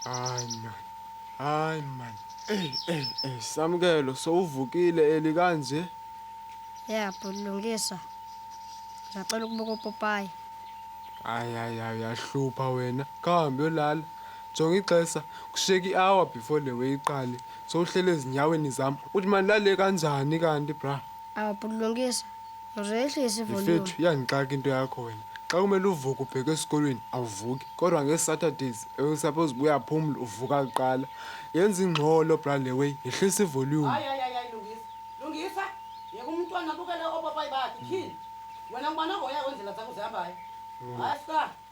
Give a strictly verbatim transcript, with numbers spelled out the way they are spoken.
Hayi man. Hayi man. Ey ey ey samukelo sowuvukile eli kanje. Yeah, bulungisa. Ngicela ukubuka uPopayi. Hayi hayi hayi yahlupha wena. Kahambe yolala. Jonga ixesha kushiyeka i-hour before le way iqale. Sowuhlele ezinyaweni zami. Uthi mandilale kanjani kanti bra? Awu bulungisa. Ngizehlisa ivolume. Mfethu iyangixaka into yakho wena. Xa kumele uvuke ubheke esikolweni awuvuki. Kodwa nge-Saturdays suppose uyaphumula uvuka kuqala. Yenza ingxolo bra le way. Yehlisa ivolume. Hayi hayi hayi lungisa. Lungisa. Yeke umntwana abukele oPopayi bakhe. Khini. Wena ngibona ngoya kwendlela zakho zihambayo. Hayi sika.